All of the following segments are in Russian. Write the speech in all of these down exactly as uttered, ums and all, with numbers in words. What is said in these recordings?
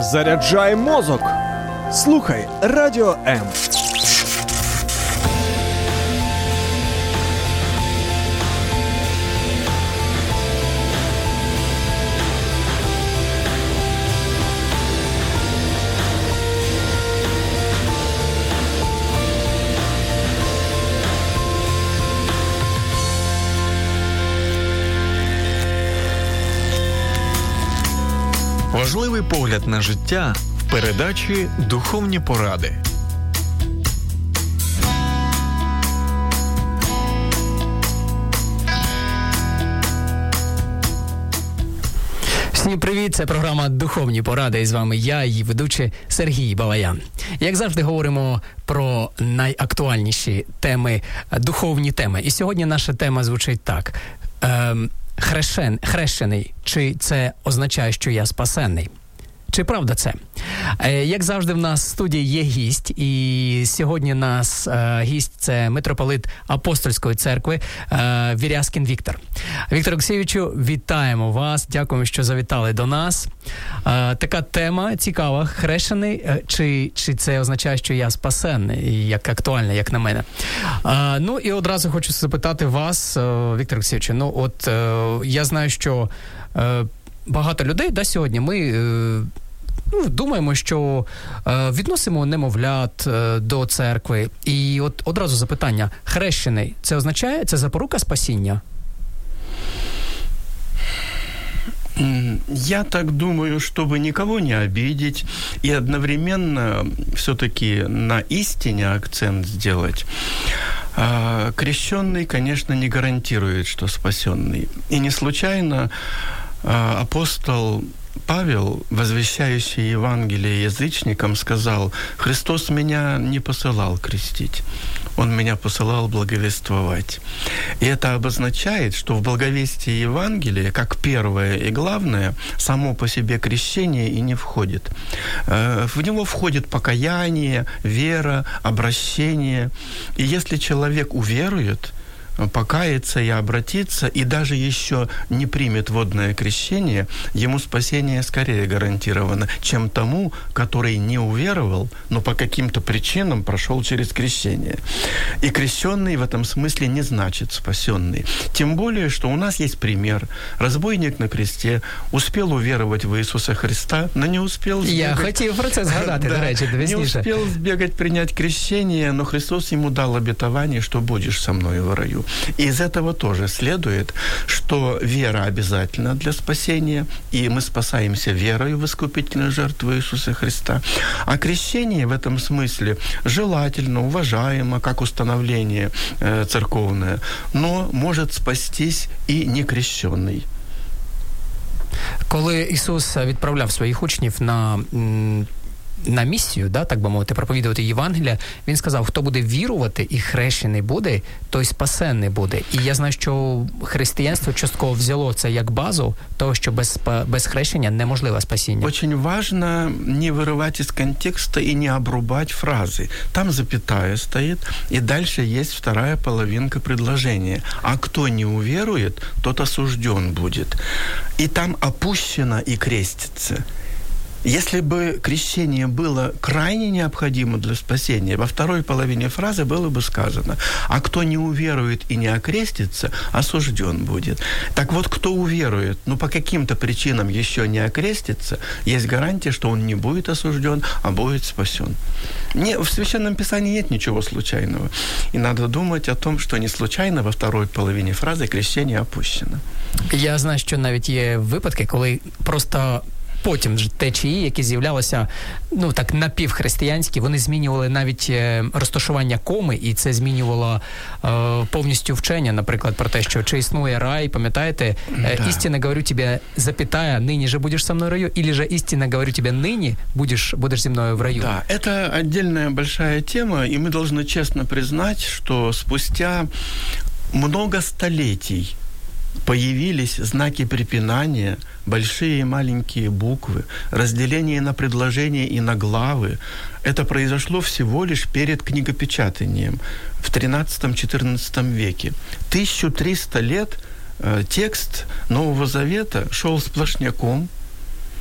Заряджай мозок. Слухай Радіо М. Важливий погляд на життя в передачі «Духовні поради». Всім привіт, це програма «Духовні поради» і з вами я, її ведучий Сергій Балаян. Як завжди говоримо про найактуальніші теми, духовні теми. І сьогодні наша тема звучить так. Ем, Хрещен, хрещений, чи це означає, що я спасенний? Чи правда це? Е, як завжди, в нас в студії є гість, і сьогодні нас е, гість – це митрополит Апостольської церкви е, Вірязкін Віктор. Віктор Олексійовичу, вітаємо вас, дякуємо, що завітали до нас. Е, така тема цікава, хрещений, е, чи, чи це означає, що я спасенний, як актуально, як на мене. Е, ну і одразу хочу запитати вас, е, Віктор Олексійовичу, ну от е, я знаю, що е, багато людей, да, сьогодні ми е, ну, думаємо, що е, відносимо немовлят е, до церкви. І от одразу запитання. Хрещений – це означає, це запорука спасіння? Я так думаю, чтобы никого не обидеть и одновременно все-таки на истине акцент сделать. Крещенный, конечно, не гарантирует, что спасенный. И не случайно апостол Павел, возвещающий Евангелие язычникам, сказал: «Христос меня не посылал крестить, Он меня посылал благовествовать». И это обозначает, что в благовестии Евангелия, как первое и главное, само по себе крещение и не входит. В него входит покаяние, вера, обращение. И если человек уверует, покаяться и обратиться, и даже еще не примет водное крещение, ему спасение скорее гарантировано, чем тому, который не уверовал, но по каким-то причинам прошел через крещение. И крещенный в этом смысле не значит спасенный. Тем более, что у нас есть пример. Разбойник на кресте успел уверовать в Иисуса Христа, но не успел сбегать... Я хотел про це згадати, до речі, не успел сбегать, принять крещение, но Христос ему дал обетование, что будешь со мною в раю. И из этого тоже следует, что вера обязательна для спасения, и мы спасаемся верою в искупительную жертву Иисуса Христа. А крещение в этом смысле желательно, уважаемо, как установление э, церковное, но может спастись и некрещенный. Коли Ісус відправляв своїх учнів на... на місію, да, так би мовити, проповідувати Євангелія, він сказав, хто буде вірувати і хрещений буде, той спасенний буде. І я знаю, що християнство частково взяло це як базу того, що без, без хрещення неможливе спасіння. Очень важно не вырывать из контекста и не обрубать фразы. Там запятая стоит, и дальше есть вторая половинка предложения. А кто не уверует, тот осужден будет. И там опущено и крестится. Если бы крещение было крайне необходимо для спасения, во второй половине фразы было бы сказано: «А кто не уверует и не окрестится, осужден будет». Так вот, кто уверует, но по каким-то причинам еще не окрестится, есть гарантия, что он не будет осужден, а будет спасен. Не, в Священном Писании нет ничего случайного. И надо думать о том, что не случайно во второй половине фразы крещение опущено. Я знаю, що навіть є випадки, коли просто... Потім ж течії, які з'являлися, ну так, напівхристиянські, вони змінювали навіть е, розташування коми, і це змінювало е, повністю вчення, наприклад, про те, що чи існує рай, пам'ятаєте, е, да. істинно говорю тебе, запятая, ныне же будешь со мной в раю, или же истинно говорю тебе, ныне будешь, будешь со мной в раю. Да, это отдельная большая тема, и мы должны честно признать, что спустя много столетий появились знаки препинания, большие и маленькие буквы, разделение на предложения и на главы. Это произошло всего лишь перед книгопечатанием в тринадцатом-четырнадцатом веке. тысяча триста лет э, текст Нового Завета шел сплошняком,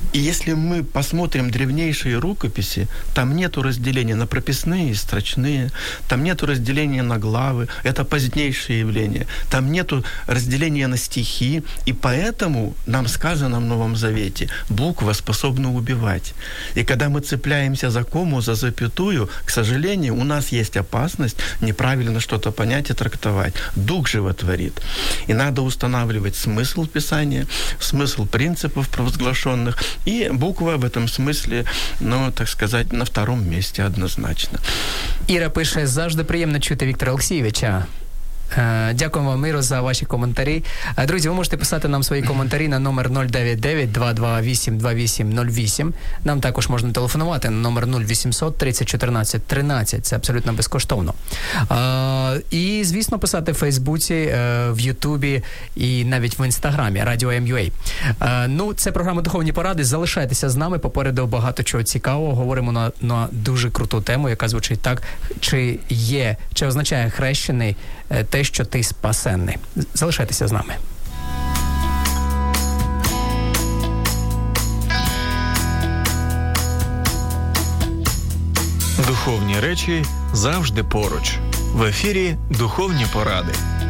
И если мы посмотрим древнейшие рукописи, там нету разделения на прописные и строчные, там нету разделения на главы, это позднейшее явление, там нету разделения на стихи, и поэтому нам сказано в Новом Завете, буква способна убивать. И когда мы цепляемся за кому, за запятую, к сожалению, у нас есть опасность неправильно что-то понять и трактовать. Дух животворит. И надо устанавливать смысл Писания, смысл принципов провозглашенных, и буква в этом смысле, ну, так сказать, на втором месте однозначно. Іра пише, завжди приємно чути Віктора Олексійовича. Дякуємо вам, Іро, за ваші коментарі. Друзі, ви можете писати нам свої коментарі на номер нуль дев'ять дев'ять два два вісім два вісім нуль вісім. Нам також можна телефонувати на номер нуль вісімсот тридцять чотирнадцять тринадцять. Це абсолютно безкоштовно. І, звісно, писати в Фейсбуці, в Ютубі і навіть в Інстаграмі Радіо М.Ю.А. Ну, це програма «Духовні поради». Залишайтеся з нами. Попереду багато чого цікавого. Говоримо на, на дуже круту тему, яка звучить так. Чи є, чи означає хрещений те, що ти спасенний. Залишайтеся з нами. Духовні речі завжди поруч. В ефірі «Духовні поради».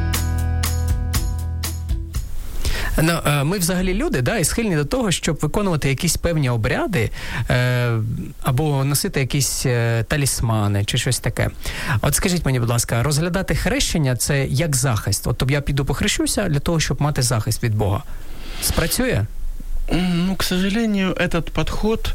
Ну, ми взагалі люди, да, і схильні до того, щоб виконувати якісь певні обряди е, або носити якісь е, талісмани чи щось таке. От скажіть мені, будь ласка, розглядати хрещення – це як захист? От тобто я піду похрещуся для того, щоб мати захист від Бога. Спрацює? Ну, к сожалению, этот подход,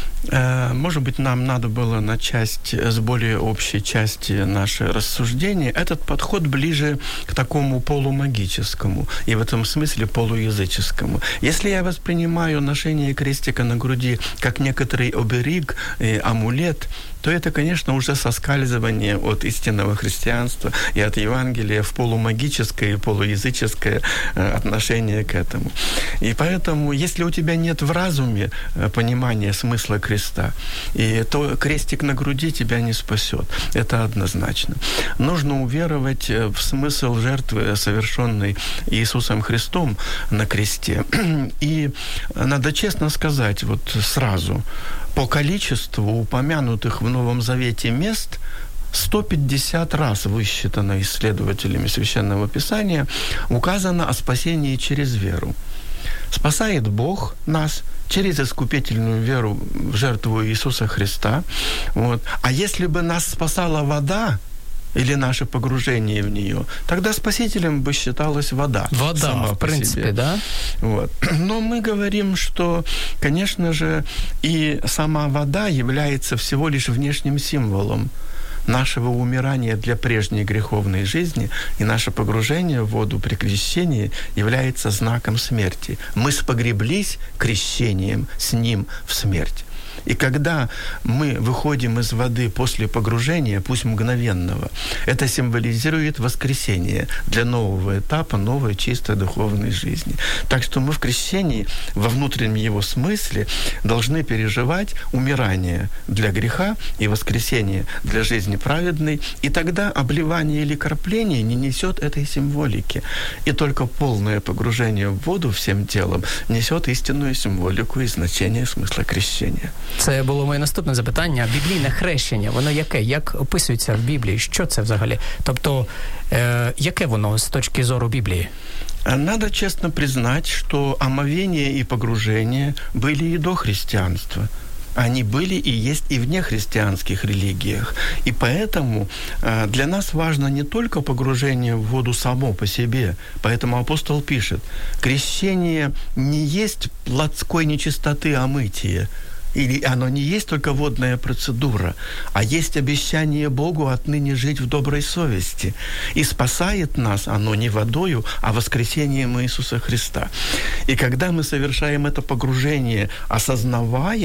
может быть, нам надо было начать с более общей части наше рассуждение. Этот подход ближе к такому полумагическому и в этом смысле полуязыческому. Если я воспринимаю ношение крестика на груди как некоторый оберег, амулет, то это, конечно, уже соскальзывание от истинного христианства и от Евангелия в полумагическое и полуязыческое отношение к этому. И поэтому, если у тебя нет в разуме понимания смысла креста, и то крестик на груди тебя не спасет. Это однозначно. Нужно уверовать в смысл жертвы, совершенной Иисусом Христом на кресте. И надо честно сказать, вот сразу, по количеству упомянутых в Новом Завете мест сто пятьдесят раз высчитано исследователями Священного Писания, указано о спасении через веру. Спасает Бог нас через искупительную веру в жертву Иисуса Христа. Вот. А если бы нас спасала вода или наше погружение в нее, тогда спасителем бы считалась вода. Вода, сама в принципе, себе. да? Вот. Но мы говорим, что, конечно же, и сама вода является всего лишь внешним символом нашего умирания для прежней греховной жизни, и наше погружение в воду при крещении является знаком смерти. Мы спогреблись крещением с Ним в смерть. И когда мы выходим из воды после погружения, пусть мгновенного, это символизирует воскресение для нового этапа, новой чистой духовной жизни. Так что мы в крещении, во внутреннем его смысле, должны переживать умирание для греха и воскресение для жизни праведной, и тогда обливание или кропление не несет этой символики. И только полное погружение в воду всем телом несет истинную символику и значение смысла крещения. Це було моє наступне запитання. Біблійне хрещення, воно яке? Як описується в Біблії? Що це взагалі? Тобто, е, яке воно з точки зору Біблії? Надо честно признать, что омовение и погружение были и до христианства. Они были и есть и в нехристианских религиях. И поэтому для нас важно не только погружение в воду само по себе. Поэтому апостол пишет, крещение не есть плотской нечистоты омытия, или оно не есть только водная процедура, а есть обещание Богу отныне жить в доброй совести. И спасает нас оно не водою, а воскресением Иисуса Христа. И когда мы совершаем это погружение, осознавая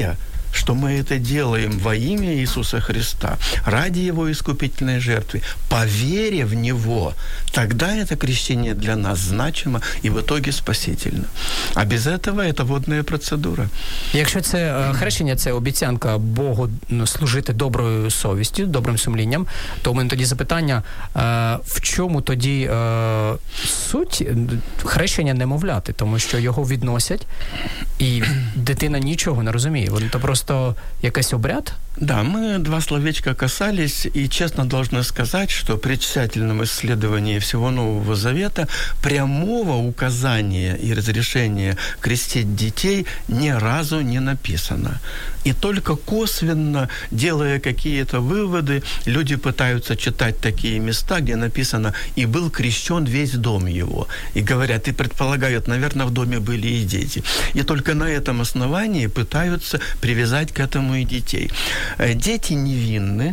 что мы это делаем во имя Иисуса Христа, ради Его искупительной жертвы, по вере в Него, тогда это крещение для нас значимо и в итоге спасительно. А без этого это водная процедура. Якщо це хрещення, це обіцянка Богу служити доброю совістю, добрим сумлінням, то у мене тоді запитання, в чому тоді суть хрещення немовляти? Тому що його відносять, і дитина нічого не розуміє. Воно то просто якийсь обряд? Да, мы два словечка касались, и честно должны сказать, что при тщательном исследовании всего Нового Завета прямого указания и разрешения крестить детей ни разу не написано. И только косвенно, делая какие-то выводы, люди пытаются читать такие места, где написано «и был крещен весь дом его». И говорят, и предполагают, наверное, в доме были и дети. И только на этом основании пытаются привязать к этому и детей. Дети невинны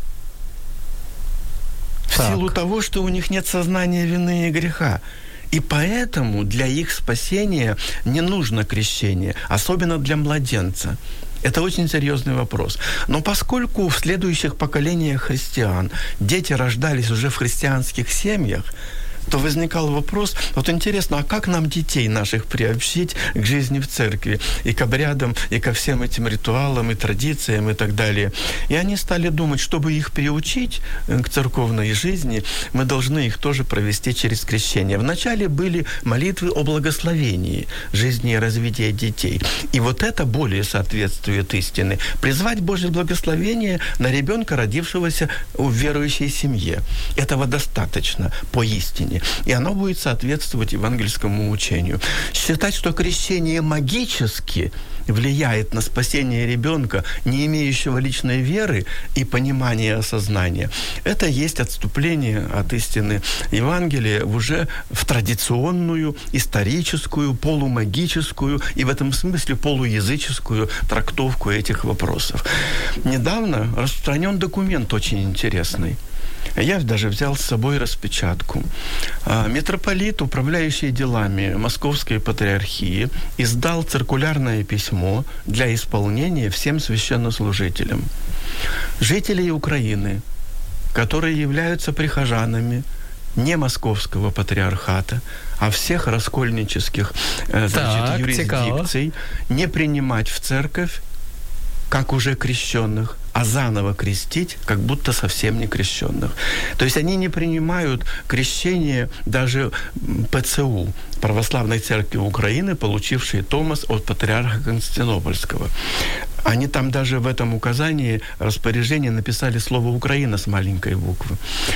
в так. силу того, что у них нет сознания вины и греха. И поэтому для их спасения не нужно крещение, особенно для младенца. Это очень серьезный вопрос. Но поскольку в следующих поколениях христиан дети рождались уже в христианских семьях, то возникал вопрос, вот интересно, а как нам детей наших приобщить к жизни в церкви, и к обрядам, и ко всем этим ритуалам, и традициям, и так далее. И они стали думать, чтобы их приучить к церковной жизни, мы должны их тоже провести через крещение. Вначале были молитвы о благословении жизни и развития детей. И вот это более соответствует истине. Призвать Божье благословение на ребенка, родившегося в верующей семье. Этого достаточно по истине. И оно будет соответствовать евангельскому учению. Считать, что крещение магически влияет на спасение ребенка, не имеющего личной веры и понимания, осознания, это есть отступление от истины Евангелия уже в традиционную, историческую, полумагическую и в этом смысле полуязыческую трактовку этих вопросов. Недавно распространен документ очень интересный. Я даже взял с собой распечатку. Митрополит, управляющий делами Московской Патриархии, издал циркулярное письмо для исполнения всем священнослужителям. Жителей Украины, которые являются прихожанами не Московского Патриархата, а всех раскольнических значит, так, юрисдикций, не принимать в церковь как уже крещенных, а заново крестить, как будто совсем не крещенных. То есть они не принимают крещение даже ПЦУ, Православной Церкви Украины, получившей Томос от патриарха Константинопольского. Они там даже в этом указании, распоряжении написали слово «Украина» с маленькой буквы.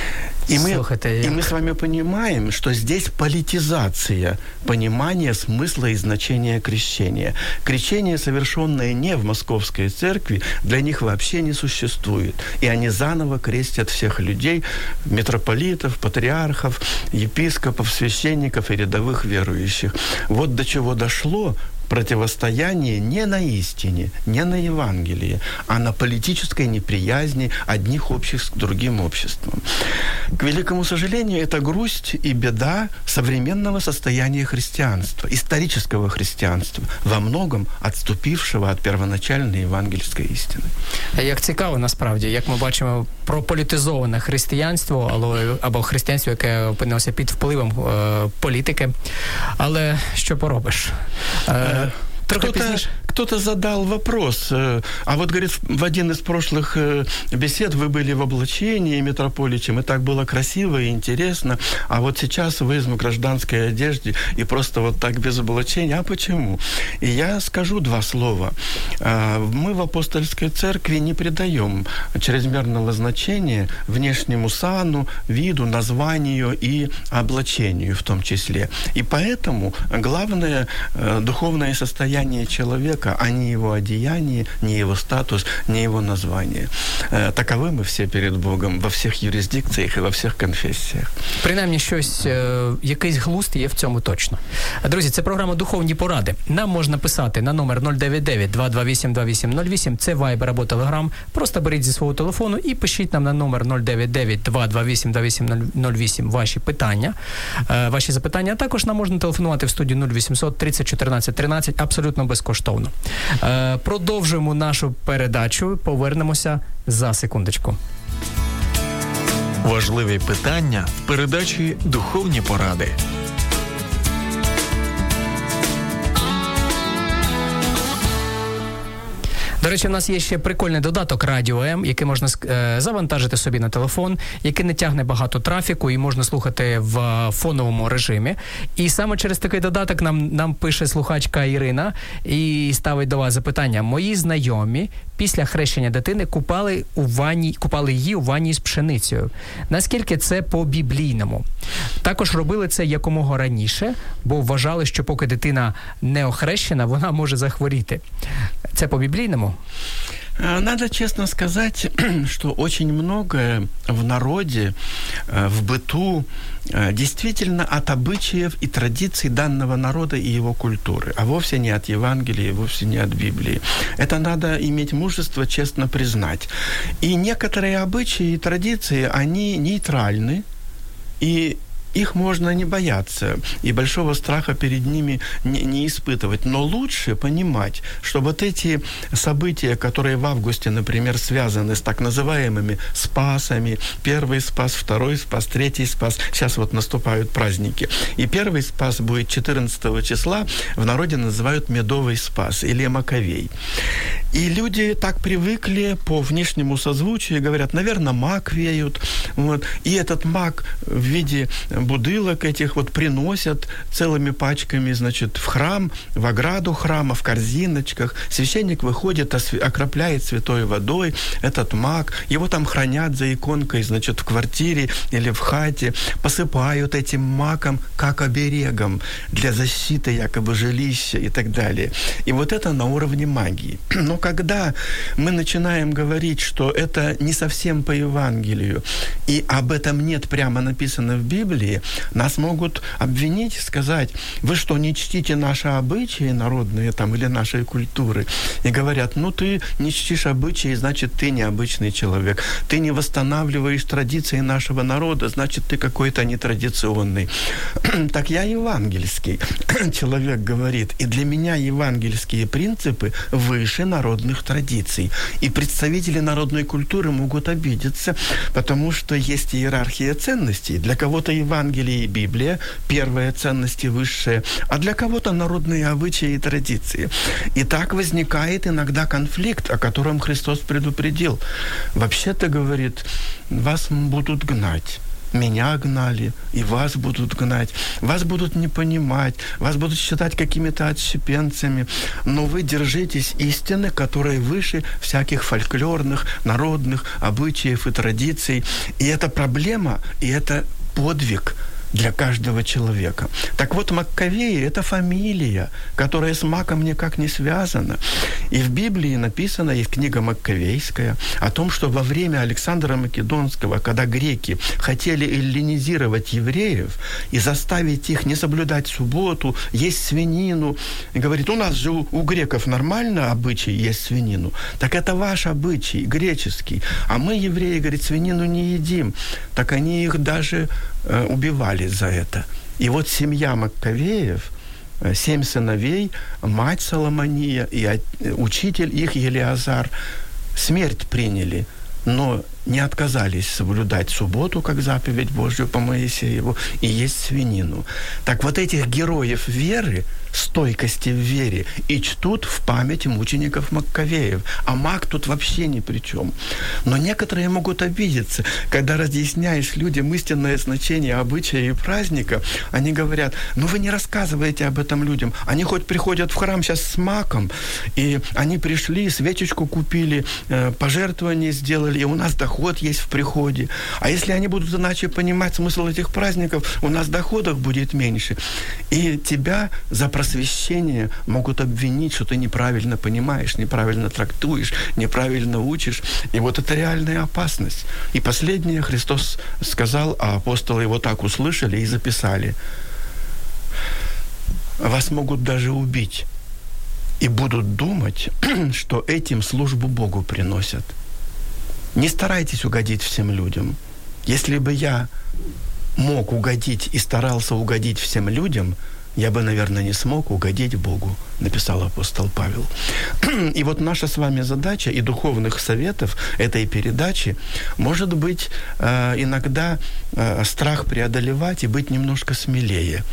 И мы, и мы с вами понимаем, что здесь политизация понимания смысла и значения крещения. Крещение, совершенное не в Московской Церкви, для них вообще не существует. И они заново крестят всех людей, митрополитов, патриархов, епископов, священников и рядовых верующих. Вот до чего дошло противостояние не на истине, не на Евангелии, а на политической неприязни одних обществ к другим обществам. К великому сожалению, это грусть и беда современного состояния христианства, исторического христианства, во многом отступившего от первоначальной евангельской истины. Як цікаво, насправді, як ми бачимо прополітизоване християнство, або, або християнство, яке опинилося під впливом е, політики. Але що поробиш? Е, Кто-то, кто-то задал вопрос, а вот, говорит, в один из прошлых бесед вы были в облачении митрополичем, и так было красиво и интересно, а вот сейчас вы в гражданской одежде и просто вот так без облачения. А почему? И я скажу два слова. Мы в апостольской церкви не придаем чрезмерного значения внешнему сану, виду, названию и облачению в том числе. И поэтому главное духовное состояние человека, а не его одеяние, не его статус, не его название. Таковы мы все перед Богом во всех юрисдикціях і во всіх конфесіях. Принаймні, щось, якийсь глузд є в цьому точно. Друзі, це програма «Духовні поради». Нам можна писати на номер нуль дев'ять дев'ять два два вісім два вісім нуль вісім, це Viber або Telegram. Просто беріть зі свого телефону і пишіть нам на номер нуль дев'ять дев'ять два два вісім два вісім нуль вісім ваші питання, ваші запитання. А також нам можна телефонувати в студію нуль вісімсот тридцять чотирнадцять тринадцять. Абсолютно абсолютно безкоштовно. Е, продовжуємо нашу передачу, повернемося за секундочку. Важливі питання в передачі «Духовні поради». До речі, у нас є ще прикольний додаток Радіо М, який можна е, завантажити собі на телефон, який не тягне багато трафіку і можна слухати в фоновому режимі. І саме через такий додаток нам, нам пише слухачка Ірина і ставить до вас запитання. Мої знайомі після хрещення дитини купали, у ванні, купали її у ванні з пшеницею. Наскільки це по-біблійному? Також робили це якомога раніше, бо вважали, що поки дитина не охрещена, вона може захворіти. Це по-біблійному? Надо честно сказать, что очень многое в народе, в быту действительно от обычаев и традиций данного народа и его культуры, а вовсе не от Евангелия, вовсе не от Библии. Это надо иметь мужество честно признать. И некоторые обычаи и традиции, они нейтральны, и их можно не бояться, и большого страха перед ними не, не испытывать. Но лучше понимать, что вот эти события, которые в августе, например, связаны с так называемыми спасами, первый спас, второй спас, третий спас, сейчас вот наступают праздники, и первый спас будет четырнадцатого числа, в народе называют медовый спас или маковей. И люди так привыкли по внешнему созвучию, говорят, наверное, мак веют, вот, и этот мак в виде бутылок этих вот приносят целыми пачками, значит, в храм, в ограду храма, в корзиночках. Священник выходит, окропляет святой водой этот мак, его там хранят за иконкой, значит, в квартире или в хате, посыпают этим маком как оберегом для защиты якобы жилища и так далее. И вот это на уровне магии. Но когда мы начинаем говорить, что это не совсем по Евангелию, и об этом нет прямо написано в Библии, нас могут обвинить, сказать, вы что, не чтите наши обычаи народные там, или нашей культуры? И говорят, ну ты не чтишь обычаи, значит, ты необычный человек. Ты не восстанавливаешь традиции нашего народа, значит, ты какой-то нетрадиционный. Так я евангельский человек, говорит, и для меня евангельские принципы выше народных традиций. И представители народной культуры могут обидеться, потому что есть иерархия ценностей. Для кого-то Евангелие и Библия – первые ценности высшие, а для кого-то народные обычаи и традиции. И так возникает иногда конфликт, о котором Христос предупредил. Вообще-то, говорит, вас будут гнать. Меня гнали, и вас будут гнать, вас будут не понимать, вас будут считать какими-то отщепенцами, но вы держитесь истины, которая выше всяких фольклорных, народных обычаев и традиций. И это проблема, и это подвиг для каждого человека. Так вот, Маккавеи – это фамилия, которая с Маком никак не связана. И в Библии написано, есть книга Маккавейская, о том, что во время Александра Македонского, когда греки хотели эллинизировать евреев и заставить их не соблюдать субботу, есть свинину, и говорит, у нас же у, у греков нормально обычай есть свинину, так это ваш обычай, греческий, а мы, евреи, говорит, свинину не едим. Так они их даже э, убивали за это. И вот семья Маккавеев, семь сыновей, мать Соломония и учитель их Елиазар смерть приняли, но не отказались соблюдать субботу, как заповедь Божью по Моисееву, и есть свинину. Так вот этих героев веры, стойкости в вере, и чтут в память мучеников Маккавеев. А Мак тут вообще ни при чем. Но некоторые могут обидеться, когда разъясняешь людям истинное значение обычая и праздника, они говорят, ну вы не рассказываете об этом людям. Они хоть приходят в храм сейчас с маком, и они пришли, свечечку купили, пожертвования сделали, и у нас доход есть в приходе. А если они будут иначе понимать смысл этих праздников, у нас доходов будет меньше. И тебя за просвещение могут обвинить, что ты неправильно понимаешь, неправильно трактуешь, неправильно учишь. И вот это реальная опасность. И последнее Христос сказал, а апостолы его так услышали и записали. Вас могут даже убить. И будут думать, что этим службу Богу приносят. Не старайтесь угодить всем людям. Если бы я мог угодить и старался угодить всем людям, я бы, наверное, не смог угодить Богу, написал апостол Павел. И вот наша с вами задача и духовных советов этой передачи может быть иногда страх преодолевать и быть немножко смелее.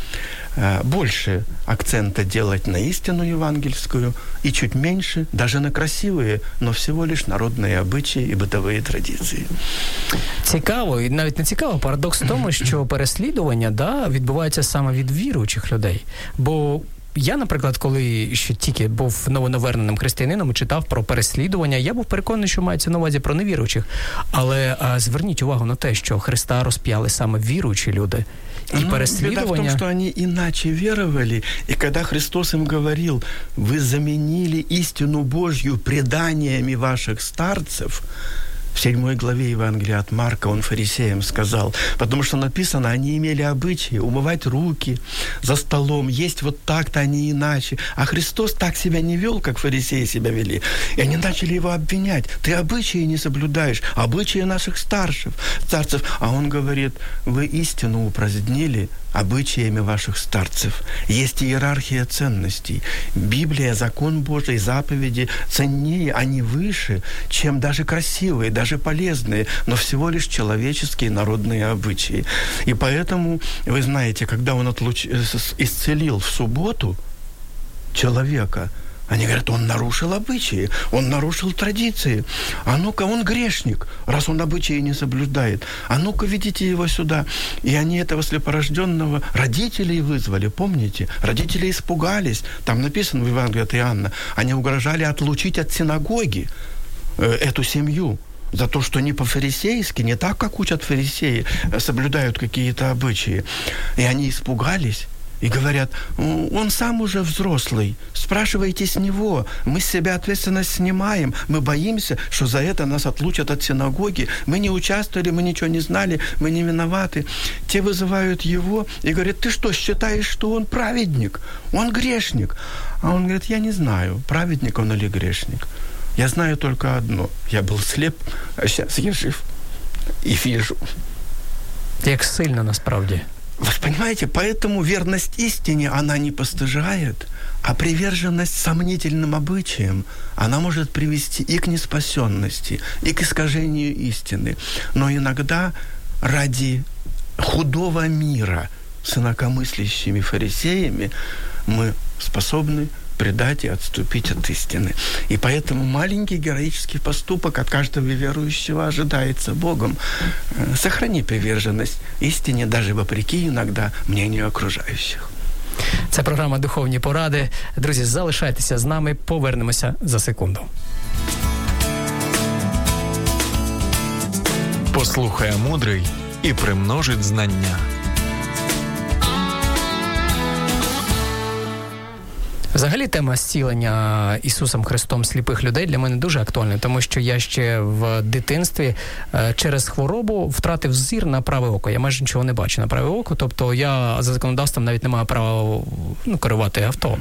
Больше акцента делать на истину евангельскую и чуть меньше даже на красивые, но всего лишь народные обычаи і бытовые традиції. Цікаво, і навіть не цікаво, парадокс в тому, що переслідування, да, відбувається саме від віруючих людей. Бо я, наприклад, коли ще тільки був новонаверненим християнином і читав про переслідування, я був переконаний, що мається на увазі про невіруючих. Але а, зверніть увагу на те, що Христа розп'яли саме віруючі люди. И ну, беда в том, что они иначе веровали, и когда Христос им говорил, вы заменили истину Божью преданиями ваших старцев, в седьмой главе Евангелия от Марка он фарисеям сказал, потому что написано, они имели обычаи умывать руки за столом, есть вот так-то, а не иначе. А Христос так себя не вел, как фарисеи себя вели. И они начали его обвинять. Ты обычаи не соблюдаешь, обычаи наших старших, старцев. А он говорит, вы истину упразднили обычаями ваших старцев. Есть иерархия ценностей. Библия, закон Божий, заповеди ценнее, они выше, чем даже красивые, даже полезные, но всего лишь человеческие народные обычаи. И поэтому, вы знаете, когда он отлуч... исцелил в субботу человека, они говорят, он нарушил обычаи, он нарушил традиции. А ну-ка, он грешник, раз он обычаи не соблюдает. А ну-ка, ведите его сюда. И они этого слепорожденного родителей вызвали, помните? Родители испугались. Там написано в Евангелии от Иоанна, они угрожали отлучить от синагоги э, эту семью за то, что не по-фарисейски, не так, как учат фарисеи, соблюдают какие-то обычаи. И они испугались. И говорят, он сам уже взрослый, спрашивайте с него, мы с себя ответственность снимаем, мы боимся, что за это нас отлучат от синагоги, мы не участвовали, мы ничего не знали, мы не виноваты. Те вызывают его и говорят, ты что, считаешь, что он праведник, он грешник? А он говорит, я не знаю, праведник он или грешник. Я знаю только одно, я был слеп, а сейчас я жив и вижу. Як сильно насправді. Вы понимаете, поэтому верность истине, она не постыжает, а приверженность сомнительным обычаям, она может привести и к неспасенности, и к искажению истины. Но иногда ради худого мира с инакомыслящими фарисеями мы способны предать и отступить от истины. И поэтому маленький героический поступок от каждого верующего ожидается Богом. Сохрани приверженность истине, даже вопреки иногда мнению окружающих. Це програма «Духовні поради». Друзі, залишайтеся з нами, повернемося за секунду. Послухає мудрий і примножить знання. Взагалі тема зцілення Ісусом Христом сліпих людей для мене дуже актуальна, тому що я ще в дитинстві через хворобу втратив зір на праве око. Я майже нічого не бачу на праве око, тобто я за законодавством навіть не маю права ну, керувати авто.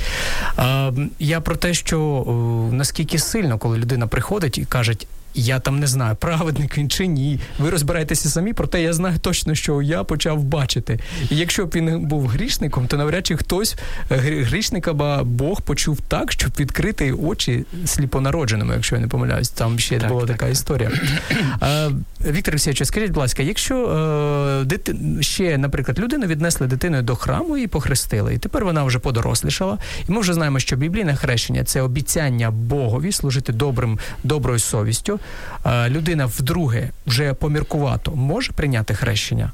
Я про те, що наскільки сильно, коли людина приходить і каже, я там не знаю, праведник він чи ні. Ви розбираєтеся самі, проте я знаю точно, що я почав бачити. І якщо б він був грішником, то навряд чи хтось грішника ба Бог почув так, щоб відкрити очі сліпонародженому, якщо я не помиляюсь. Там ще так, була так, така так. історія. А, Віктор Олексійович, скажіть, будь ласка, якщо а, дити... ще, наприклад, людину віднесли дитиною до храму і похрестили, і тепер вона вже подорослішала, і ми вже знаємо, що біблійне хрещення – це обіцяння Богові служити добрим, доброю совістю, людина вдруге вже поміркувато може прийняти хрещення?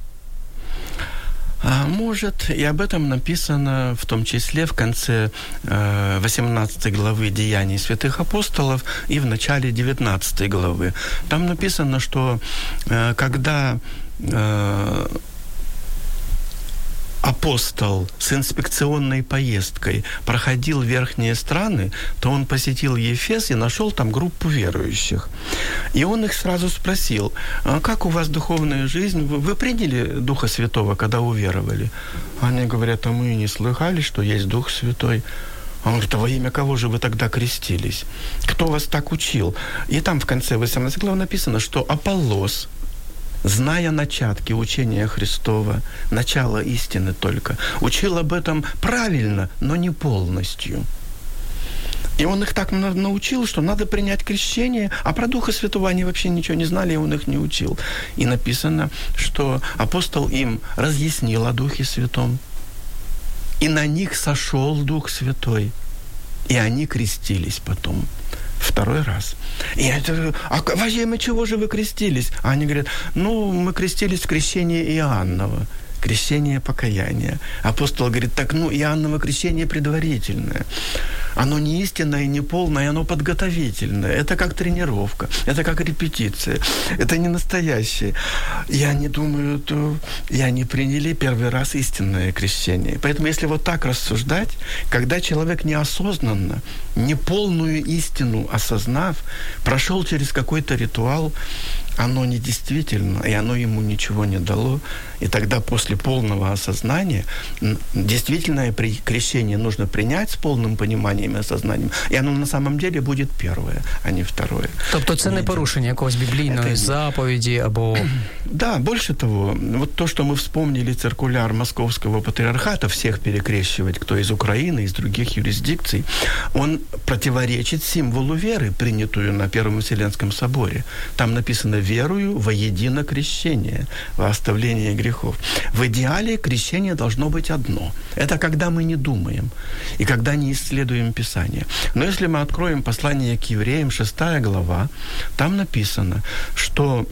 Может, и об этом написано в том числе в конце восемнадцатой главы Деяний святых апостолов и в начале девятнадцатой главы. Там написано, что когда апостол с инспекционной поездкой проходил верхние страны, то он посетил Ефес и нашел там группу верующих. И он их сразу спросил, а как у вас духовная жизнь? Вы, вы приняли Духа Святого, когда уверовали? Они говорят, а мы не слыхали, что есть Дух Святой. Он говорит, а во имя кого же вы тогда крестились? Кто вас так учил? И там в конце восемнадцатой главы написано, что Аполлос, зная начатки учения Христова, начало истины только, учил об этом правильно, но не полностью. И он их так научил, что надо принять крещение, а про Духа Святого они вообще ничего не знали, и он их не учил. И написано, что апостол им разъяснил о Духе Святом, и на них сошел Дух Святой, и они крестились потом. Второй раз. И я говорю, а во имя чего же вы крестились? А они говорят, ну, мы крестились в крещении Иоаннова, крещение покаяния. Апостол говорит, так, ну, Иоанново крещение предварительное. Оно не истинное и не полное, оно подготовительное. Это как тренировка, это как репетиция, это не настоящее. И они думают, и они приняли первый раз истинное крещение. Поэтому если вот так рассуждать, когда человек неосознанно, неполную истину осознав, прошел через какой-то ритуал, оно недействительно, и оно ему ничего не дало. И тогда после полного осознания действительное крещение нужно принять с полным пониманием и осознанием, и оно на самом деле будет первое, а не второе. Тобто це не порушення якогось біблійної заповіді або... Да, больше того, вот то, что мы вспомнили циркуляр Московского патриархата, всех перекрещивать, кто из Украины, из других юрисдикций, он противоречит символу веры, принятую на Первом Вселенском соборе. Там написано «верую во едино крещение, во оставление грехов». В идеале крещение должно быть одно. Это когда мы не думаем и когда не исследуем Писание. Но если мы откроем послание к евреям, шестая глава, там написано, что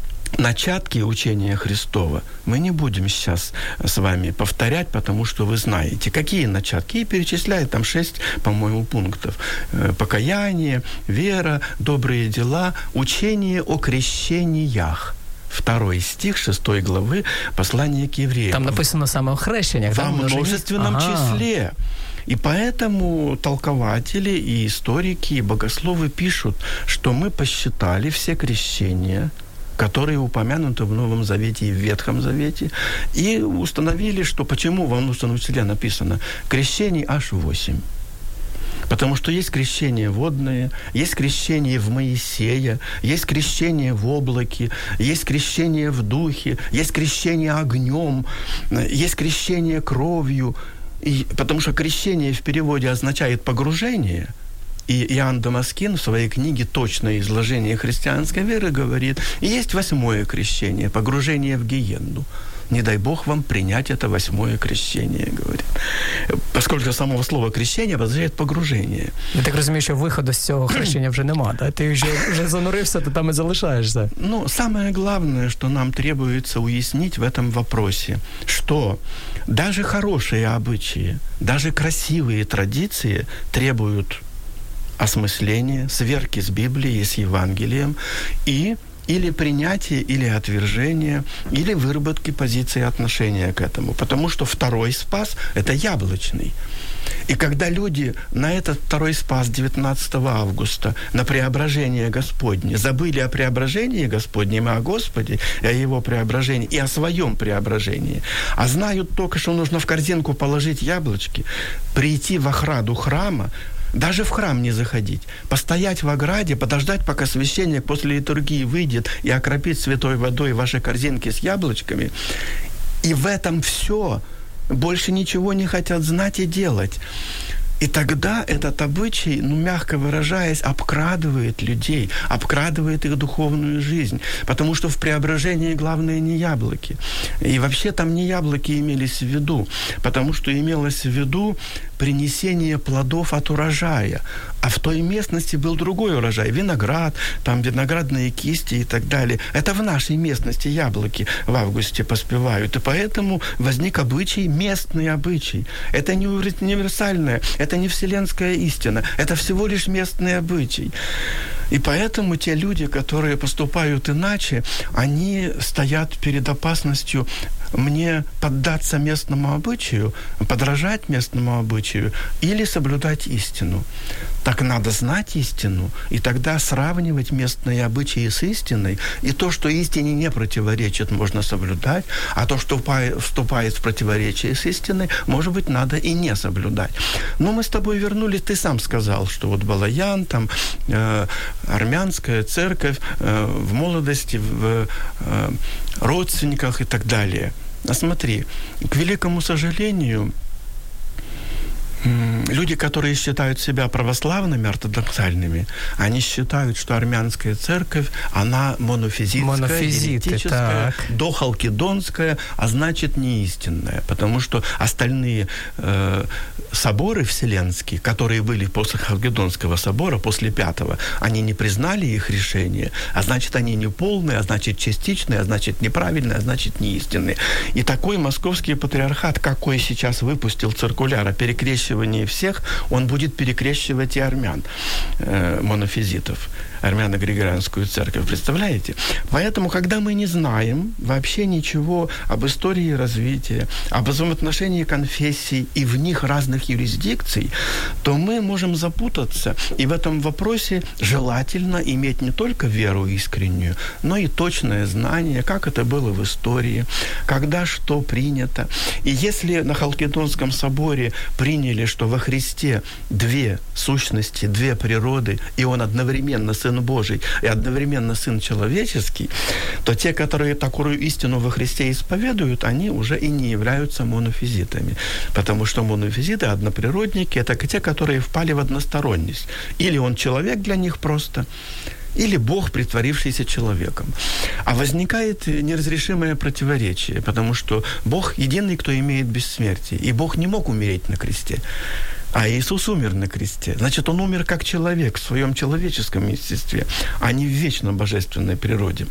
начатки учения Христова мы не будем сейчас с вами повторять, потому что вы знаете, какие начатки. И перечисляет там шесть, по-моему, пунктов. Покаяние, вера, добрые дела, учение о крещениях. Второй стих шестой главы послания к евреям. Там написано саме о хрещениях. Во множественном ага. числе. И поэтому толкователи и историки, и богословы пишут, что мы посчитали все крещения, которые упомянуты в Новом Завете и в Ветхом Завете, и установили, что почему во множественном числе написано крещений аж восемь. Потому что есть крещение водное, есть крещение в Моисея, есть крещение в облаке, есть крещение в духе, есть крещение огнем, есть крещение кровью. И, потому что крещение в переводе означает погружение. И Иоанн Дамаскин в своей книге «Точное изложение христианской веры» говорит, и есть восьмое крещение, погружение в гиенну. Не дай Бог вам принять это восьмое крещение, говорит. Поскольку само слово крещение означает погружение. Я так розумію, що виходу з цього хрещення вже нема, да? Ти вже, вже занурився, то там і залишаєшся. Ну, самое главное, что нам требуется уяснить в этом вопросе, что даже хорошие обычаи, даже красивые традиции требуют осмысления, сверки с Библией, с Евангелием и или принятие, или отвержение, или выработки позиции отношения к этому. Потому что второй спас – это яблочный. И когда люди на этот второй спас девятнадцатого августа, на преображение Господне, забыли о преображении Господнем, о Господе, и о Его преображении, и о своем преображении, а знают только, что нужно в корзинку положить яблочки, прийти в охрану храма, даже в храм не заходить, постоять в ограде, подождать, пока священник после литургии выйдет и окропит святой водой ваши корзинки с яблочками. И в этом все. Больше ничего не хотят знать и делать. И тогда этот обычай, ну, мягко выражаясь, обкрадывает людей, обкрадывает их духовную жизнь. Потому что в преображении главное не яблоки. И вообще там не яблоки имелись в виду, потому что имелось в виду принесение плодов от урожая. А в той местности был другой урожай. Виноград, там виноградные кисти и так далее. Это в нашей местности яблоки в августе поспевают. И поэтому возник обычай, местный обычай. Это не универсальное, это не вселенская истина. Это всего лишь местный обычай. И поэтому те люди, которые поступают иначе, они стоят перед опасностью мне поддаться местному обычаю, подражать местному обычаю или соблюдать истину? Так надо знать истину, и тогда сравнивать местные обычаи с истиной, и то, что истине не противоречит, можно соблюдать, а то, что вступает в противоречие с истиной, может быть, надо и не соблюдать. Но мы с тобой вернулись, ты сам сказал, что вот Балаян, там, э, армянская церковь, э, в молодости, в э, родственниках и так далее. А смотри, к великому сожалению, люди, которые считают себя православными, ортодоксальными, они считают, что армянская церковь, она монофизитская, еретическая, дохалкидонская, а значит, не истинная. Потому что остальные э, соборы вселенские, которые были после Халкидонского собора, после пятого, они не признали их решение, а значит, они не полные, а значит, частичные, а значит, неправильные, а значит, не истинные. И такой московский патриархат, какой сейчас выпустил циркуляр о перекрещивании всех, он будет перекрещивать и армян, э, монофизитов, армяно-григорианскую церковь, представляете? Поэтому, когда мы не знаем вообще ничего об истории развития, об взаимоотношении конфессий и в них разных юрисдикций, то мы можем запутаться, и в этом вопросе желательно иметь не только веру искреннюю, но и точное знание, как это было в истории, когда что принято. И если на Халкидонском соборе приняли, что во Христе две сущности, две природы, и Он одновременно Сын Божий и одновременно Сын человеческий, то те, которые такую истину во Христе исповедуют, они уже и не являются монофизитами. Потому что монофизиты, одноприродники, это те, которые впали в односторонность. Или он человек для них просто, или Бог, притворившийся человеком. А возникает неразрешимое противоречие, потому что Бог единый, кто имеет бессмертие, и Бог не мог умереть на кресте. А Иисус умер на кресте. Значит, Он умер как человек в своем человеческом естестве, а не в вечно божественной природе.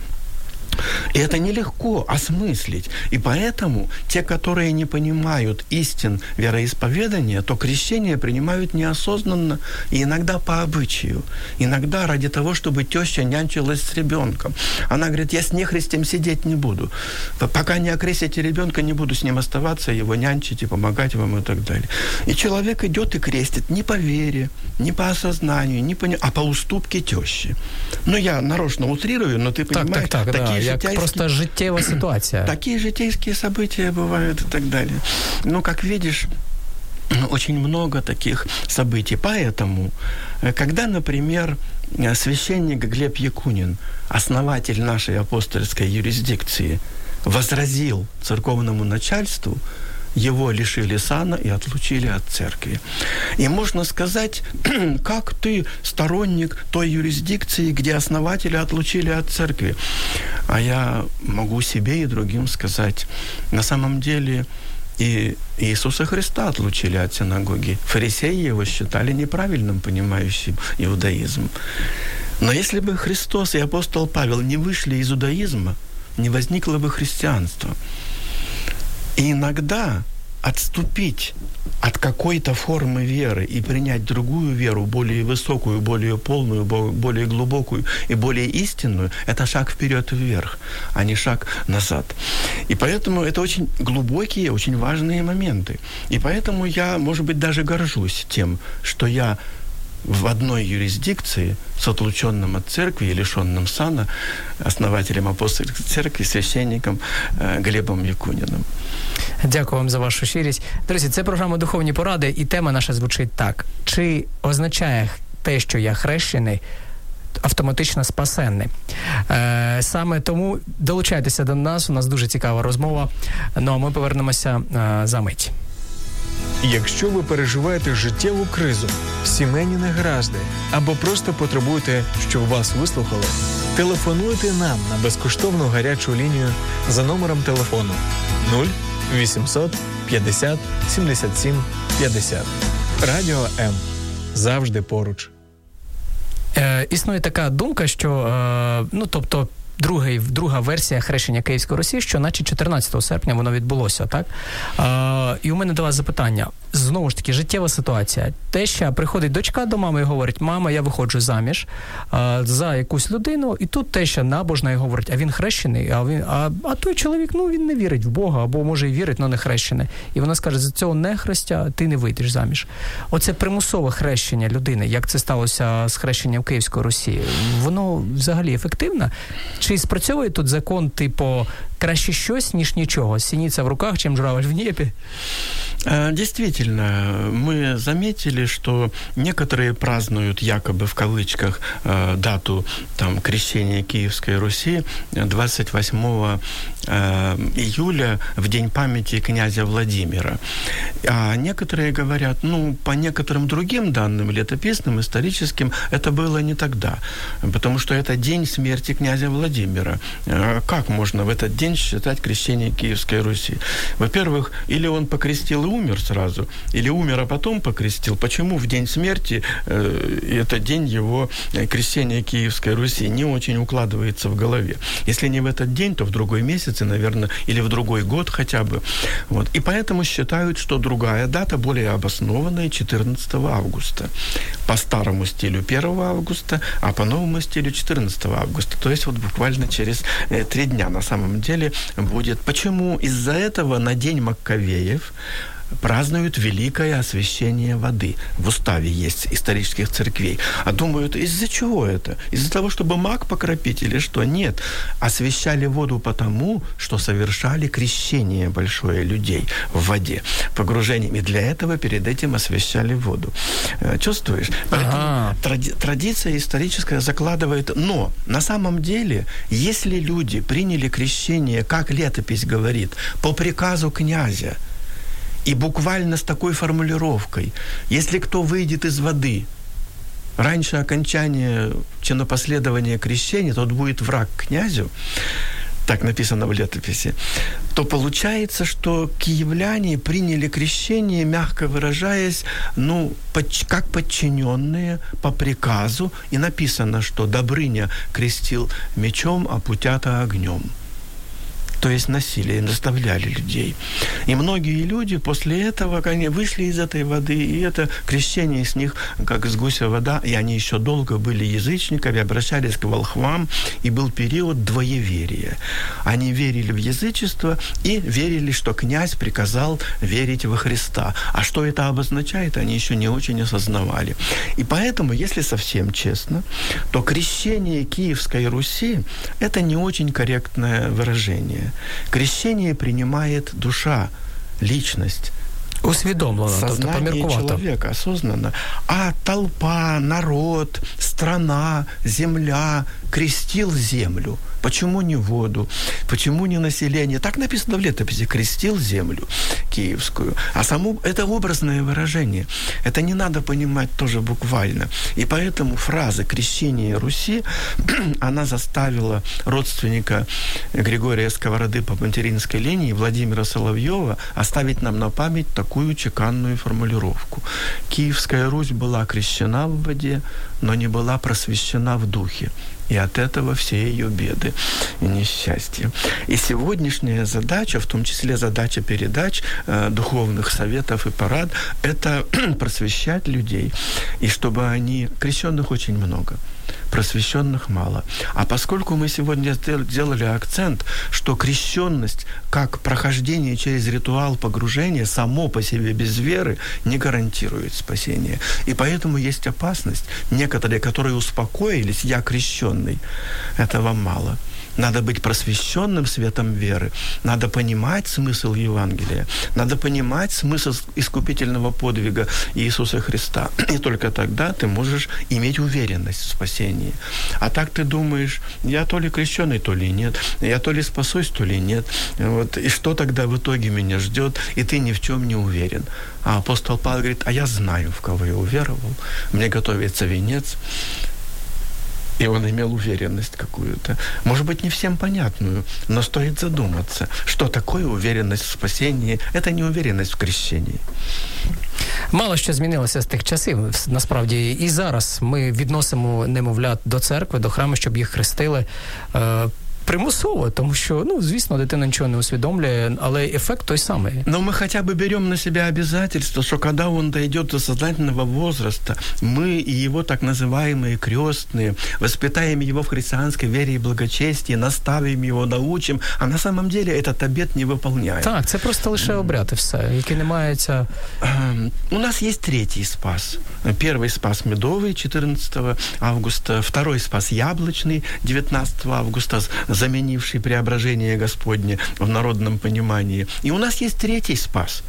И это нелегко осмыслить. И поэтому те, которые не понимают истин вероисповедания, то крещение принимают неосознанно и иногда по обычаю. Иногда ради того, чтобы теща нянчилась с ребенком. Она говорит, я с нехристем сидеть не буду. Пока не окрестите ребенка, не буду с ним оставаться, его нянчить и помогать вам и так далее. И человек идет и крестит не по вере, не по осознанию, не по... а по уступке тещи. Ну, я нарочно утрирую, но ты понимаешь, так, так, так, такие да. Як просто життєва ситуація. Такие житейские события бывают и так далее. Ну, как видишь, очень много таких событий. Поэтому, когда, например, священник Глеб Якунин, основатель нашей апостольской юрисдикции, возразил церковному начальству, его лишили сана и отлучили от церкви. И можно сказать, как ты сторонник той юрисдикции, где основателя отлучили от церкви. А я могу себе и другим сказать, на самом деле и Иисуса Христа отлучили от синагоги. Фарисеи его считали неправильным, понимающим иудаизм. Но если бы Христос и апостол Павел не вышли из иудаизма, не возникло бы христианство. И иногда отступить от какой-то формы веры и принять другую веру, более высокую, более полную, более глубокую и более истинную, это шаг вперед и вверх, а не шаг назад. И поэтому это очень глубокие, очень важные моменты. И поэтому я, может быть, даже горжусь тем, что я в одной юрисдикции с отлученным от церкви и лишенным сана основателем апостольской церкви, священником э, Глебом Якуниным. Дякую вам за вашу щирість. Друзі, це програма «Духовні поради», і тема наша звучить так. Чи означає те, що я хрещений, автоматично спасенний? Е, саме тому долучайтеся до нас, у нас дуже цікава розмова. Ну, а ми повернемося е, за мить. Якщо ви переживаєте життєву кризу, сімейні негаразди або просто потребуєте, щоб вас вислухали, телефонуйте нам на безкоштовну гарячу лінію за номером телефону нуль вісімсот п'ятдесят сімдесят сім п'ятдесят. Радіо М. Завжди поруч. Е, існує така думка, що, е, ну, тобто, Другий, друга версія хрещення Київської Русі, що наче чотирнадцятого серпня воно відбулося, так? Е, і у мене до вас запитання. знову ж таки, життєва ситуація. Теща приходить дочка до мами і говорить: мама, я виходжу заміж а, за якусь людину, і тут теща набожна і говорить: а він хрещений, а, він, а, а той чоловік, ну, він не вірить в Бога, або може і вірить, але не хрещений. І вона скаже: за цього нехрестя ти не вийдеш заміж. Оце примусове хрещення людини, як це сталося з хрещенням Київської Русі, воно взагалі ефективно? Чи спрацьовує тут закон, типу, краще щось, ніж нічого? Синиця в руках, чем журавль в небе? Действительно, мы заметили, что некоторые празднуют якобы в кавычках дату там, крещения Киевской Руси двадцать восьмого июля, в день памяти князя Владимира. А некоторые говорят, ну, по некоторым другим данным, летописным, историческим, это было не тогда, потому что это день смерти князя Владимира. Как можно в этот день считать крещение Киевской Руси? Во-первых, или он покрестил и умер сразу, или умер, а потом покрестил. Почему в день смерти э, это день его крещения Киевской Руси? Не очень укладывается в голове. Если не в этот день, то в другой месяц, наверное, или в другой год хотя бы. Вот. И поэтому считают, что другая дата, более обоснованная, четырнадцатого августа. По старому стилю первого августа, а по новому стилю четырнадцатого августа. То есть вот буквально через э, три дня на самом деле будет. Почему? Из-за этого на день Маккавеев празднуют великое освящение воды. В уставе есть исторических церквей. А думают, из-за чего это? Из-за того, чтобы мак покропить или что? Нет. Освящали воду потому, что совершали крещение большое людей в воде погружением. И для этого перед этим освящали воду. Чувствуешь? Ага. Тради- традиция историческая закладывает. Но на самом деле, если люди приняли крещение, как летопись говорит, по приказу князя, и буквально с такой формулировкой: если кто выйдет из воды раньше окончания чинопоследования крещения, тот будет враг князю, так написано в летописи, то получается, что киевляне приняли крещение, мягко выражаясь, ну, под, как подчиненные по приказу, и написано, что Добрыня крестил мечом, а Путята огнем. То есть насилие, заставляли людей. И многие люди после этого, они вышли из этой воды, и это крещение с них, как с гуся вода, и они еще долго были язычниками, обращались к волхвам, и был период двоеверия. Они верили в язычество и верили, что князь приказал верить во Христа. А что это обозначает, они еще не очень осознавали. И поэтому, если совсем честно, то крещение Киевской Руси – это не очень корректное выражение. Крещение принимает душа, личность. Усвідомлено, сознание тобто человека, осознанно. А толпа, народ, страна, земля крестил землю. Почему не воду? Почему не население? Так написано в летописи: крестил землю киевскую. А само это образное выражение. Это не надо понимать тоже буквально. И поэтому фраза «крещение Руси» она заставила родственника Григория Сковороды по материнской линии, Владимира Соловьева, оставить нам на память такую чеканную формулировку. Киевская Русь была крещена в воде, но не была просвещена в духе. И от этого все ее беды и несчастья. И сегодняшняя задача, в том числе задача передач, э, духовных советов и парад, это просвещать людей. И чтобы они... Крещенных очень много, просвещенных мало. А поскольку мы сегодня сделали акцент, что крещенность, как прохождение через ритуал погружения, само по себе без веры не гарантирует спасение. И поэтому есть опасность. Некоторые, которые успокоились: я крещенный, этого мало. Надо быть просвещенным светом веры. Надо понимать смысл Евангелия. Надо понимать смысл искупительного подвига Иисуса Христа. И только тогда ты можешь иметь уверенность в спасении. А так ты думаешь: я то ли крещеный, то ли нет. Я то ли спасусь, то ли нет. Вот. И что тогда в итоге меня ждет? И ты ни в чем не уверен. А апостол Павел говорит: а я знаю, в кого я уверовал. Мне готовится венец. И он имел уверенность какую-то. Может быть, не всем понятную, но стоит задуматься, что такое уверенность в спасении. Это не уверенность в крещении. Мало що змінилося з тих часів, насправді. І зараз ми відносимо немовлят до церкви, до храму, щоб їх хрестили. примусово, тому що, ну, звісно, дитина нічого не усвідомлює, але ефект той самий. Но мы хотя бы берем на себя обязательство, что когда он дойдет до сознательного возраста, мы и его так называемые крестные воспитаем его в христианской вере и благочестии, наставим его, научим, а на самом деле этот обет не выполняем. Так, це просто лише обряд і все, який не мається... У нас есть третий спас. Первый спас медовый четырнадцатого августа, второй спас яблочный девятнадцатого августа, заменивший преображение Господне в народном понимании. И у нас есть третий спас.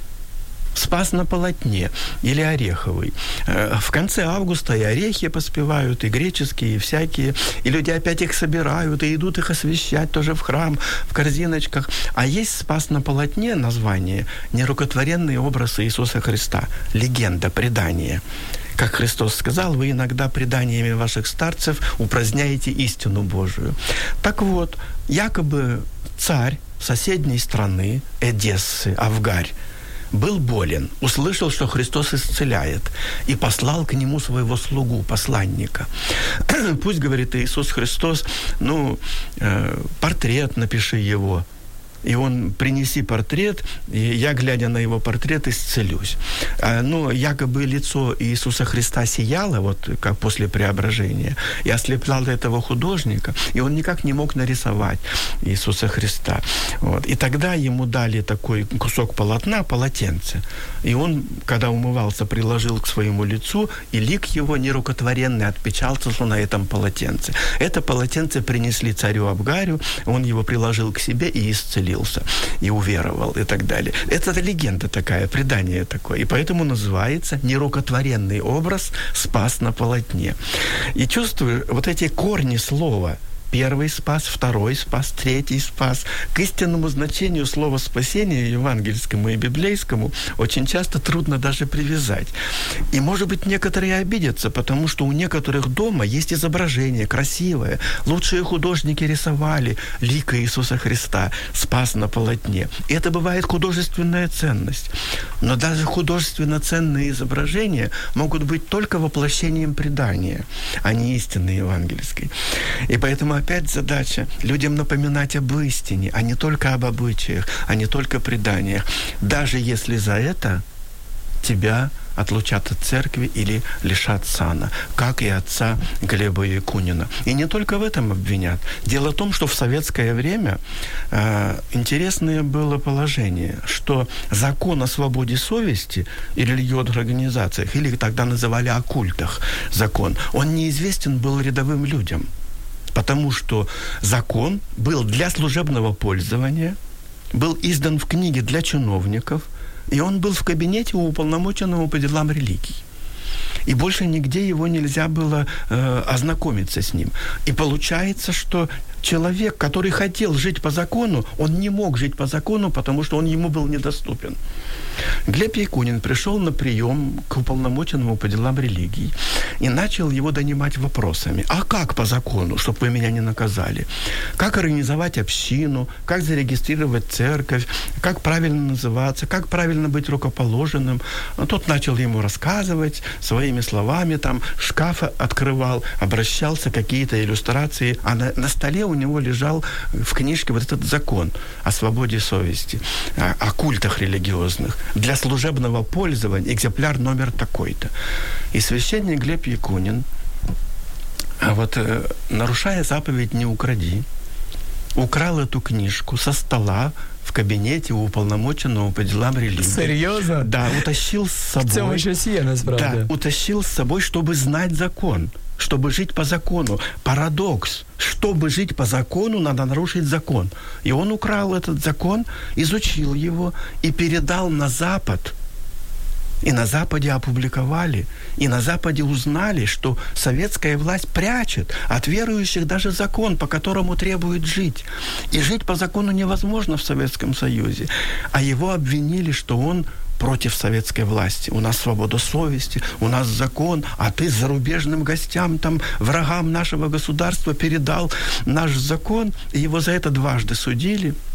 Спас на полотне или ореховый. В конце августа и орехи поспевают, и греческие, и всякие. И люди опять их собирают, и идут их освящать тоже в храм, в корзиночках. А есть спас на полотне, название, нерукотворенный образ Иисуса Христа. Легенда, предание. Как Христос сказал, вы иногда преданиями ваших старцев упраздняете истину Божию. Так вот, якобы царь соседней страны, Эдессы, Авгарь, был болен, услышал, что Христос исцеляет, и послал к нему своего слугу, посланника. Пусть, говорит Иисус Христос, ну, э, портрет напиши его. И он, принеси портрет, и я, глядя на его портрет, исцелюсь. Ну, якобы лицо Иисуса Христа сияло, вот как после преображения, и ослепляло этого художника, и он никак не мог нарисовать Иисуса Христа. Вот. И тогда ему дали такой кусок полотна, полотенце. И он, когда умывался, приложил к своему лицу, и лик его нерукотворенный отпечатался на этом полотенце. Это полотенце принесли царю Авгарю, он его приложил к себе и исцелил. И уверовал, и так далее. Это легенда такая, предание такое. И поэтому называется нерукотворенный образ «спас на полотне». И чувствую, вот эти корни слова первый спас, второй спас, третий спас. К истинному значению слова «спасение» евангельскому и библейскому очень часто трудно даже привязать. И, может быть, некоторые обидятся, потому что у некоторых дома есть изображение красивое. Лучшие художники рисовали лика Иисуса Христа, спас на полотне. И это бывает художественная ценность. Но даже художественно ценные изображения могут быть только воплощением предания, а не истины евангельской. И поэтому опять задача людям напоминать об истине, а не только об обычаях, а не только преданиях. Даже если за это тебя отлучат от церкви или лишат сана, как и отца Глеба Якунина. И не только в этом обвинят. Дело в том, что в советское время э, интересное было положение, что закон о свободе совести и религиозных организациях, или тогда называли о культах закон, он неизвестен был рядовым людям. Потому что закон был для служебного пользования, был издан в книге для чиновников, и он был в кабинете у уполномоченного по делам религий. И больше нигде его нельзя было э, ознакомиться с ним. И получается, что человек, который хотел жить по закону, он не мог жить по закону, потому что он ему был недоступен. Глеб Якунин пришел на прием к уполномоченному по делам религий и начал его донимать вопросами. А как по закону, чтобы вы меня не наказали? Как организовать общину? Как зарегистрировать церковь? Как правильно называться? Как правильно быть рукоположенным? Тот начал ему рассказывать своими словами, там шкаф открывал, обращался, какие-то иллюстрации, а на, на столе у него лежал в книжке вот этот закон о свободе совести, о, о культах религиозных. Для служебного пользования экземпляр номер такой-то. И священник Глеб Якунин, вот, нарушая заповедь «не укради», украл эту книжку со стола в кабинете у уполномоченного по делам религии. Серьезно? Да, утащил с собой. В цьому щось є, насправді. Да, утащил с собой, чтобы знать закон, чтобы жить по закону. Парадокс. Чтобы жить по закону, надо нарушить закон. И он украл этот закон, изучил его и передал на Запад. И на Западе опубликовали, и на Западе узнали, что советская власть прячет от верующих даже закон, по которому требует жить. И жить по закону невозможно в Советском Союзе. А его обвинили, что он против советской власти. У нас свобода совести, у нас закон, а ты зарубежным гостям, там, врагам нашего государства передал наш закон. И его за это дважды судили.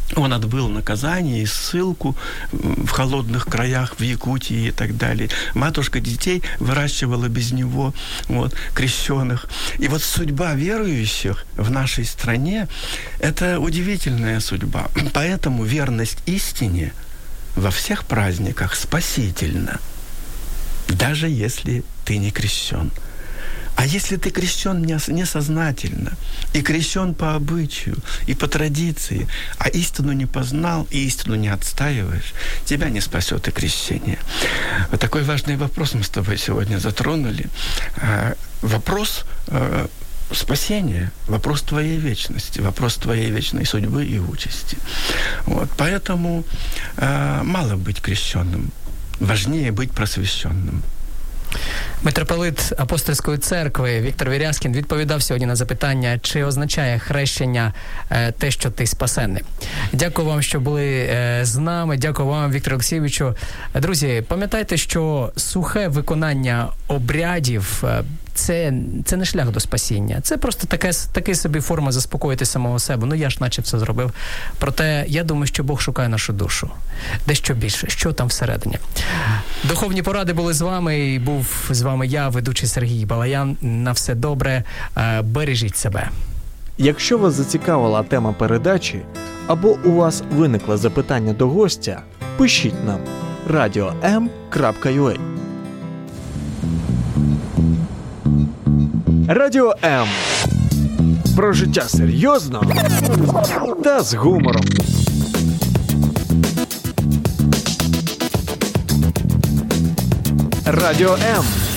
Он отбыл наказание и ссылку в холодных краях, в Якутии и так далее. Матушка детей выращивала без него, вот, крещенных. И вот судьба верующих в нашей стране – это удивительная судьба. Поэтому верность истине во всех праздниках спасительна, даже если ты не крещен. А если ты крещен несознательно, и крещен по обычаю, и по традиции, а истину не познал, и истину не отстаиваешь, тебя не спасет и крещение. Вот такой важный вопрос мы с тобой сегодня затронули. Вопрос спасения, вопрос твоей вечности, вопрос твоей вечной судьбы и участи. Вот. Поэтому мало быть крещенным, важнее быть просвещенным. Митрополит Апостольської церкви Віктор Вірязкін відповідав сьогодні на запитання, чи означає хрещення е, те, що ти спасенний. Дякую вам, що були е, з нами. Дякую вам, Віктор Олексійовичу. Друзі, пам'ятайте, що сухе виконання обрядів е, це, це не шлях до спасіння. Це просто таке, таке собі форма заспокоїти самого себе. Ну, я ж наче все зробив. Проте, я думаю, що Бог шукає нашу душу. Дещо більше. Що там всередині? Духовні поради були з вами, і був з вами я, ведучий Сергій Балаян. На все добре. Бережіть себе. Якщо вас зацікавила тема передачі, або у вас виникло запитання до гостя, пишіть нам радіо ем крапка ю а. Радіо М. Про життя серйозно та з гумором. Радіо М.